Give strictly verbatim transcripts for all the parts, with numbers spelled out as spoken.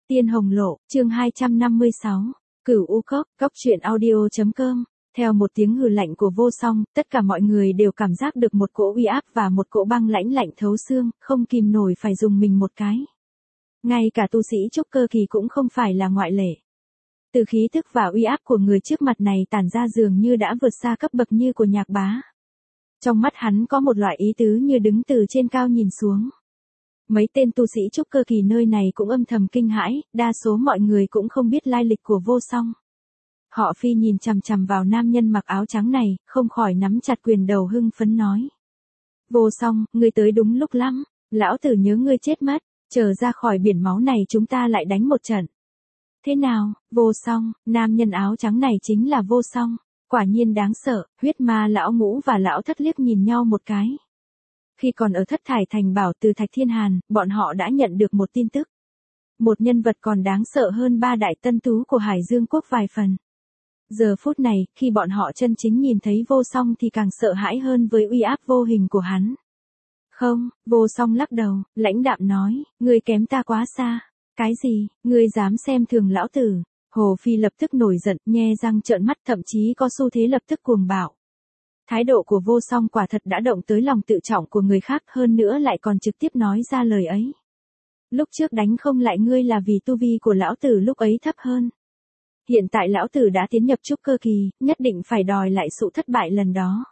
Tiên Hồng Lộ, chương hai trăm năm mươi sáu, Cửu U Cốc, cốc truyện audio.com. Theo một tiếng hừ lạnh của Vô Song, tất cả mọi người đều cảm giác được một cỗ uy áp và một cỗ băng lãnh lạnh thấu xương, không kìm nổi phải dùng mình một cái. Ngay cả tu sĩ trúc cơ kỳ cũng không phải là ngoại lệ. Từ khí thức và uy áp của người trước mặt này tản ra dường như đã vượt xa cấp bậc như của Nhạc Bá. Trong mắt hắn có một loại ý tứ như đứng từ trên cao nhìn xuống. Mấy tên tu sĩ trúc cơ kỳ nơi này cũng âm thầm kinh hãi, đa số mọi người cũng không biết lai lịch của Vô Song. Họ Phi nhìn chằm chằm vào nam nhân mặc áo trắng này, không khỏi nắm chặt quyền đầu hưng phấn nói. Vô Song, ngươi tới đúng lúc lắm, lão tử nhớ ngươi chết mất, chờ ra khỏi biển máu này chúng ta lại đánh một trận. Thế nào, Vô Song, nam nhân áo trắng này chính là Vô Song, quả nhiên đáng sợ, huyết ma lão ngũ và lão thất liếc nhìn nhau một cái. Khi còn ở Thất Thải Thành Bảo từ Thạch Thiên Hàn, bọn họ đã nhận được một tin tức. Một nhân vật còn đáng sợ hơn ba đại tân tú của Hải Dương Quốc vài phần. Giờ phút này, khi bọn họ chân chính nhìn thấy Vô Song thì càng sợ hãi hơn với uy áp vô hình của hắn. Không, Vô Song lắc đầu, lãnh đạm nói, ngươi kém ta quá xa. Cái gì, ngươi dám xem thường lão tử? Hồ Phi lập tức nổi giận, nhe răng trợn mắt, thậm chí có xu thế lập tức cuồng bạo. Thái độ của Vô Song quả thật đã động tới lòng tự trọng của người khác, hơn nữa lại còn trực tiếp nói ra lời ấy. Lúc trước đánh không lại ngươi là vì tu vi của lão tử lúc ấy thấp hơn. Hiện tại lão tử đã tiến nhập trúc cơ kỳ, nhất định phải đòi lại sự thất bại lần đó.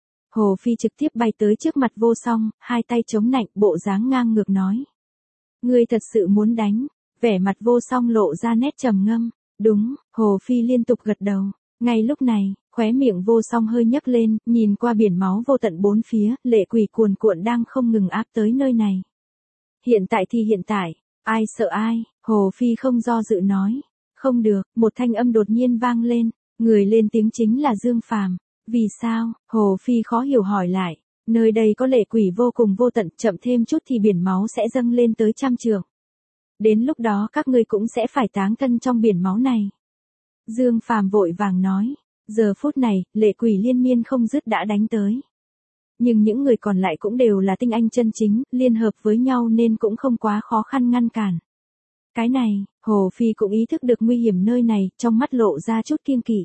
Hồ Phi trực tiếp bay tới trước mặt Vô Song, hai tay chống nạnh, bộ dáng ngang ngược nói. Ngươi thật sự muốn đánh? Vẻ mặt Vô Song lộ ra nét trầm ngâm. Đúng, Hồ Phi liên tục gật đầu. Ngay lúc này, khóe miệng Vô Song hơi nhấc lên, nhìn qua biển máu vô tận bốn phía, lệ quỷ cuồn cuộn đang không ngừng áp tới nơi này. Hiện tại thì hiện tại, ai sợ ai? Hồ Phi không do dự nói. Không được, một thanh âm đột nhiên vang lên, người lên tiếng chính là Dương Phàm. Vì sao? Hồ Phi khó hiểu hỏi lại. Nơi đây có lệ quỷ vô cùng vô tận, chậm thêm chút thì biển máu sẽ dâng lên tới trăm trượng. Đến lúc đó các ngươi cũng sẽ phải táng thân trong biển máu này. Dương Phàm vội vàng nói. Giờ phút này, lệ quỷ liên miên không dứt đã đánh tới. Nhưng những người còn lại cũng đều là tinh anh chân chính, liên hợp với nhau nên cũng không quá khó khăn ngăn cản. Cái này, Hồ Phi cũng ý thức được nguy hiểm nơi này, trong mắt lộ ra chút kiêng kỵ.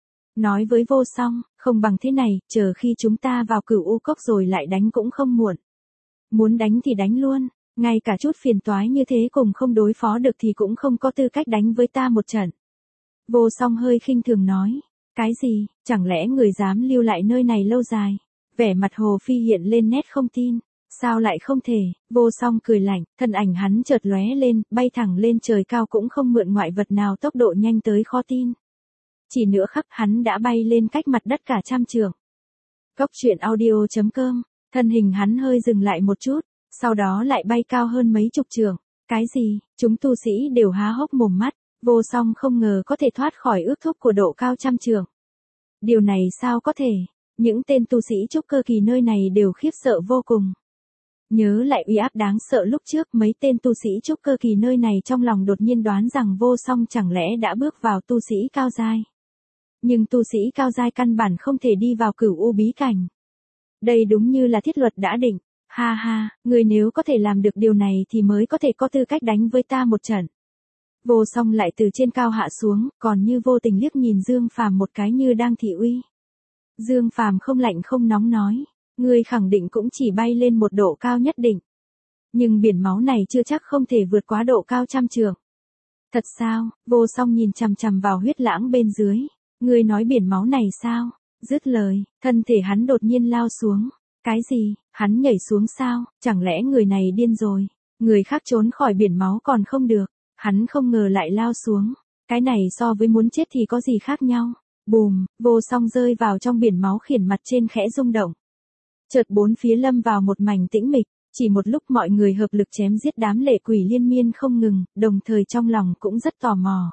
Nói với Vô Song, không bằng thế này, chờ khi chúng ta vào Cửu U Cốc rồi lại đánh cũng không muộn. Muốn đánh thì đánh luôn, ngay cả chút phiền toái như thế cùng không đối phó được thì cũng không có tư cách đánh với ta một trận. Vô Song hơi khinh thường nói. Cái gì, chẳng lẽ người dám lưu lại nơi này lâu dài? Vẻ mặt Hồ Phi hiện lên nét không tin. Sao lại không thể? Vô Song cười lạnh, thân ảnh hắn chợt lóe lên, bay thẳng lên trời cao cũng không mượn ngoại vật nào, tốc độ nhanh tới khó tin. Chỉ nửa khắc hắn đã bay lên cách mặt đất cả trăm trượng. Cốc truyện audio.com, thân hình hắn hơi dừng lại một chút, sau đó lại bay cao hơn mấy chục trượng. Cái gì? Chúng tu sĩ đều há hốc mồm mắt. Vô Song không ngờ có thể thoát khỏi ước thúc của độ cao trăm trượng. Điều này sao có thể? Những tên tu sĩ trúc cơ kỳ nơi này đều khiếp sợ vô cùng. Nhớ lại uy áp đáng sợ lúc trước, mấy tên tu sĩ trúc cơ kỳ nơi này trong lòng đột nhiên đoán rằng Vô Song chẳng lẽ đã bước vào tu sĩ cao giai. Nhưng tu sĩ cao giai căn bản không thể đi vào Cửu U bí cảnh. Đây đúng như là thiết luật đã định. Ha ha, người nếu có thể làm được điều này thì mới có thể có tư cách đánh với ta một trận. Vô Song lại từ trên cao hạ xuống, còn như vô tình liếc nhìn Dương Phàm một cái như đang thị uy. Dương Phàm không lạnh không nóng nói, ngươi khẳng định cũng chỉ bay lên một độ cao nhất định. Nhưng biển máu này chưa chắc không thể vượt quá độ cao trăm trượng. Thật sao? Vô Song nhìn chằm chằm vào huyết lãng bên dưới. Ngươi nói biển máu này sao? Dứt lời, thân thể hắn đột nhiên lao xuống. Cái gì? Hắn nhảy xuống sao? Chẳng lẽ người này điên rồi? Người khác trốn khỏi biển máu còn không được. Hắn không ngờ lại lao xuống. Cái này so với muốn chết thì có gì khác nhau. Bùm, Vô Song rơi vào trong biển máu, khiển mặt trên khẽ rung động. Chợt bốn phía lâm vào một mảnh tĩnh mịch, chỉ một lúc mọi người hợp lực chém giết đám lệ quỷ liên miên không ngừng, đồng thời trong lòng cũng rất tò mò.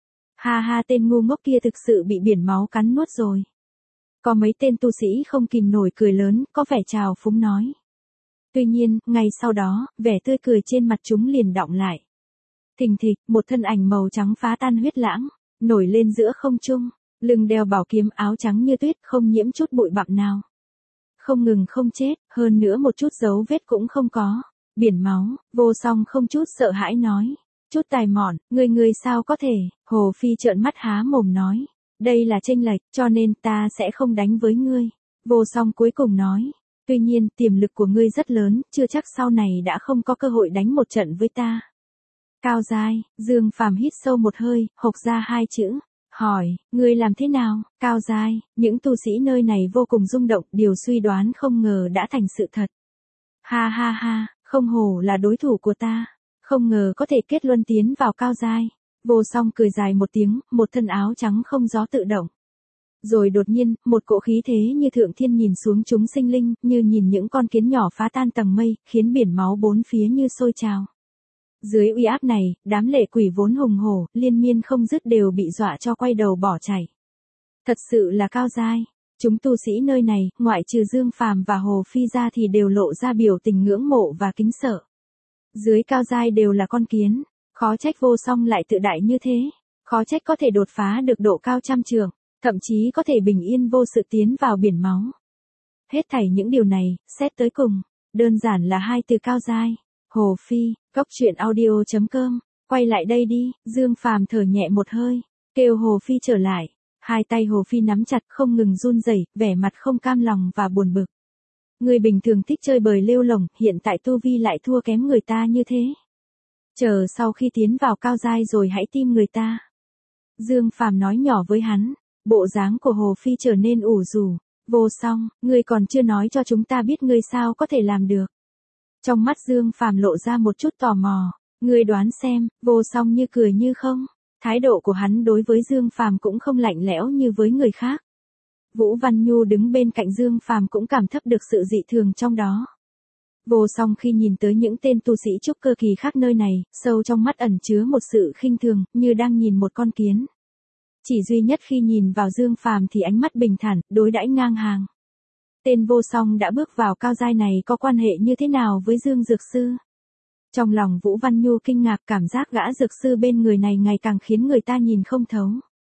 Ha ha, tên ngu ngốc kia thực sự bị biển máu cắn nuốt rồi. Có mấy tên tu sĩ không kìm nổi cười lớn, có vẻ trào phúng nói. Tuy nhiên, ngay sau đó, vẻ tươi cười trên mặt chúng liền đọng lại. Thình thịch, một thân ảnh màu trắng phá tan huyết lãng, nổi lên giữa không trung, lưng đeo bảo kiếm, áo trắng như tuyết, không nhiễm chút bụi bặm nào. Không ngừng không chết, hơn nữa một chút dấu vết cũng không có. Biển máu, Vô Song không chút sợ hãi nói. chút tài mọn, ngươi ngươi sao có thể, Hồ Phi trợn mắt há mồm nói. Đây là chênh lệch, cho nên ta sẽ không đánh với ngươi. Vô Song cuối cùng nói. Tuy nhiên, tiềm lực của ngươi rất lớn, chưa chắc sau này đã không có cơ hội đánh một trận với ta. Cao giai, Dương Phàm hít sâu một hơi, hộc ra hai chữ. Hỏi, ngươi làm thế nào? Cao giai, những tu sĩ nơi này vô cùng rung động, điều suy đoán không ngờ đã thành sự thật. Ha ha ha, không hổ là đối thủ của ta. Không ngờ có thể kết luân tiến vào cao giai. Vô Song cười dài một tiếng, một thân áo trắng không gió tự động. Rồi đột nhiên, một cỗ khí thế như thượng thiên nhìn xuống chúng sinh linh, như nhìn những con kiến nhỏ phá tan tầng mây, khiến biển máu bốn phía như sôi trào. Dưới uy áp này, đám lệ quỷ vốn hùng hổ, liên miên không dứt đều bị dọa cho quay đầu bỏ chạy. Thật sự là cao giai. Chúng tu sĩ nơi này, ngoại trừ Dương Phàm và Hồ Phi ra thì đều lộ ra biểu tình ngưỡng mộ và kính sợ. Dưới cao giai đều là con kiến, khó trách Vô Song lại tự đại như thế, khó trách có thể đột phá được độ cao trăm trượng, thậm chí có thể bình yên vô sự tiến vào biển máu. Hết thảy những điều này, xét tới cùng, đơn giản là hai từ cao giai. Hồ Phi, cốc truyện audio chấm com, quay lại đây đi, Dương Phàm thở nhẹ một hơi, kêu Hồ Phi trở lại. Hai tay Hồ Phi nắm chặt không ngừng run rẩy, vẻ mặt không cam lòng và buồn bực. Người bình thường thích chơi bời lêu lổng, hiện tại tu vi lại thua kém người ta như thế. Chờ sau khi tiến vào cao giai rồi hãy tìm người ta. Dương Phàm nói nhỏ với hắn, bộ dáng của Hồ Phi trở nên ủ rũ. Vô Song, ngươi còn chưa nói cho chúng ta biết ngươi sao có thể làm được. Trong mắt Dương Phàm lộ ra một chút tò mò, ngươi đoán xem, Vô Song như cười như không. Thái độ của hắn đối với Dương Phàm cũng không lạnh lẽo như với người khác. Vũ Văn Nhu đứng bên cạnh Dương Phàm cũng cảm thấp được sự dị thường trong đó. Vô Song khi nhìn tới những tên tu sĩ trúc cơ kỳ khác nơi này, sâu trong mắt ẩn chứa một sự khinh thường, như đang nhìn một con kiến. Chỉ duy nhất khi nhìn vào Dương Phàm thì ánh mắt bình thản, đối đãi ngang hàng. Tên Vô Song đã bước vào cao giai này có quan hệ như thế nào với Dương Dược Sư? Trong lòng Vũ Văn Nhu kinh ngạc, cảm giác gã dược sư bên người này ngày càng khiến người ta nhìn không thấu.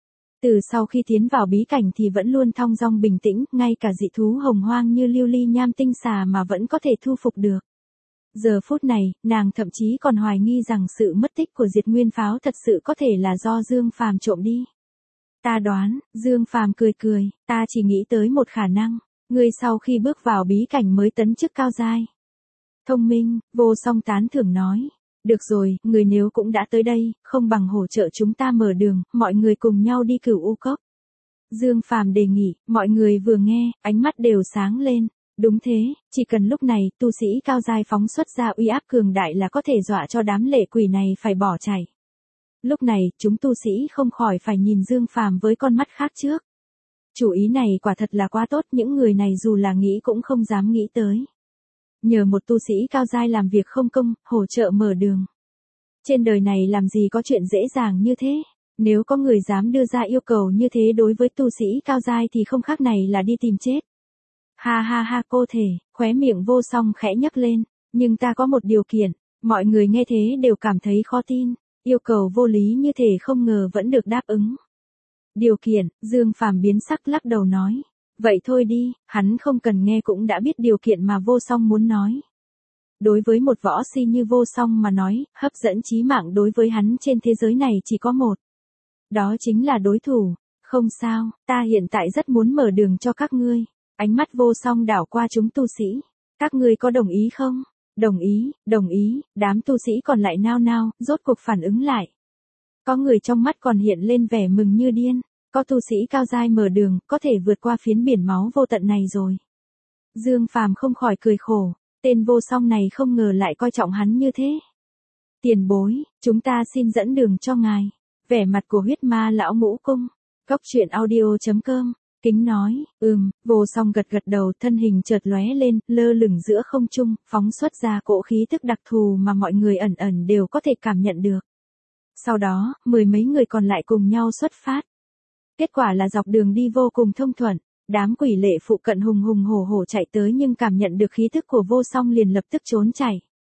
Từ sau khi tiến vào bí cảnh thì vẫn luôn thong dong bình tĩnh, ngay cả dị thú hồng hoang như lưu ly nham tinh xà mà vẫn có thể thu phục được. Giờ phút này, nàng thậm chí còn hoài nghi rằng sự mất tích của Diệt Nguyên Pháo thật sự có thể là do Dương Phàm trộm đi. Ta đoán, Dương Phàm cười cười, ta chỉ nghĩ tới một khả năng, ngươi sau khi bước vào bí cảnh mới tấn chức cao giai. Thông minh, Vô Song tán thưởng nói. Được rồi, người nếu cũng đã tới đây, không bằng hỗ trợ chúng ta mở đường, mọi người cùng nhau đi Cửu U Cốc. Dương Phàm đề nghị, mọi người vừa nghe, ánh mắt đều sáng lên. Đúng thế, chỉ cần lúc này, tu sĩ cao giai phóng xuất ra uy áp cường đại là có thể dọa cho đám lệ quỷ này phải bỏ chạy. Lúc này, chúng tu sĩ không khỏi phải nhìn Dương Phàm với con mắt khác trước. Chủ ý này quả thật là quá tốt, những người này dù là nghĩ cũng không dám nghĩ tới. Nhờ một tu sĩ cao giai làm việc không công, hỗ trợ mở đường. Trên đời này làm gì có chuyện dễ dàng như thế, nếu có người dám đưa ra yêu cầu như thế đối với tu sĩ cao giai thì không khác này là đi tìm chết. Ha ha ha, cô thể, khóe miệng Vô Song khẽ nhấc lên, nhưng ta có một điều kiện, mọi người nghe thế đều cảm thấy khó tin, yêu cầu vô lý như thể không ngờ vẫn được đáp ứng. Điều kiện, Dương Phàm biến sắc lắc đầu nói. Vậy thôi đi, hắn không cần nghe cũng đã biết điều kiện mà Vô Song muốn nói. Đối với một võ si như Vô Song mà nói, hấp dẫn chí mạng đối với hắn trên thế giới này chỉ có một. Đó chính là đối thủ. Không sao, ta hiện tại rất muốn mở đường cho các ngươi. Ánh mắt Vô Song đảo qua chúng tu sĩ. Các ngươi có đồng ý không? Đồng ý, đồng ý, đám tu sĩ còn lại nao nao, rốt cuộc phản ứng lại. Có người trong mắt còn hiện lên vẻ mừng như điên. Có tu sĩ cao giai mở đường, có thể vượt qua phiến biển máu vô tận này rồi. Dương Phàm không khỏi cười khổ, tên Vô Song này không ngờ lại coi trọng hắn như thế. Tiền bối, chúng ta xin dẫn đường cho ngài. Vẻ mặt của huyết ma lão ngũ cung. Cốc truyện audio chấm com, kính nói, ừm, Vô Song gật gật đầu, thân hình chợt lóe lên, lơ lửng giữa không trung, phóng xuất ra cỗ khí tức đặc thù mà mọi người ẩn ẩn đều có thể cảm nhận được. Sau đó, mười mấy người còn lại cùng nhau xuất phát. Kết quả là dọc đường đi vô cùng thông thuận, đám quỷ lệ phụ cận hùng hùng hổ hổ chạy tới nhưng cảm nhận được khí thức của Vô Song liền lập tức trốn chạy.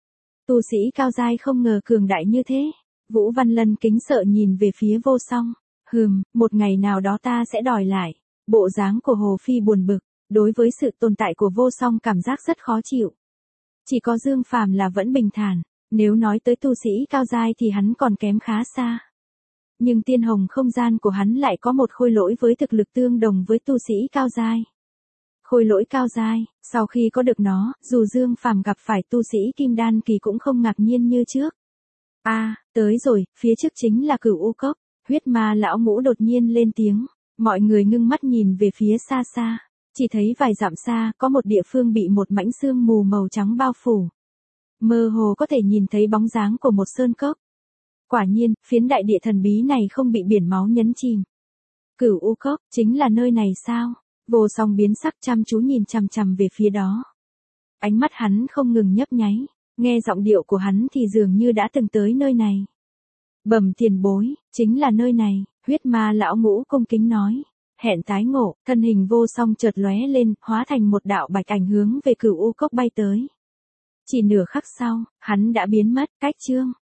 Tu sĩ cao giai không ngờ cường đại như thế. Vũ Văn Lân kính sợ nhìn về phía Vô Song. Hừm, một ngày nào đó ta sẽ đòi lại. Bộ dáng của Hồ Phi buồn bực, đối với sự tồn tại của Vô Song cảm giác rất khó chịu. Chỉ có Dương Phàm là vẫn bình thản. Nếu nói tới tu sĩ cao giai thì hắn còn kém khá xa. Nhưng tiên hồng không gian của hắn lại có một khôi lỗi với thực lực tương đồng với tu sĩ cao giai. Khôi lỗi cao giai, sau khi có được nó, dù Dương Phàm gặp phải tu sĩ kim đan kỳ cũng không ngạc nhiên như trước. A, à, tới rồi, phía trước chính là Cửu U Cốc. Huyết ma lão ngũ đột nhiên lên tiếng, mọi người ngưng mắt nhìn về phía xa xa, chỉ thấy vài dặm xa có một địa phương bị một mảnh sương mù màu trắng bao phủ. Mơ hồ có thể nhìn thấy bóng dáng của một sơn cốc. Quả nhiên, phiến đại địa thần bí này không bị biển máu nhấn chìm. Cửu U Cốc, chính là nơi này sao? Vô Song biến sắc chăm chú nhìn chằm chằm về phía đó. Ánh mắt hắn không ngừng nhấp nháy, nghe giọng điệu của hắn thì dường như đã từng tới nơi này. Bẩm tiền bối, chính là nơi này, huyết ma lão ngũ cung kính nói. Hẹn tái ngộ, thân hình Vô Song chợt lóe lên, hóa thành một đạo bạch ảnh hướng về Cửu U Cốc bay tới. Chỉ nửa khắc sau, hắn đã biến mất, cách chương.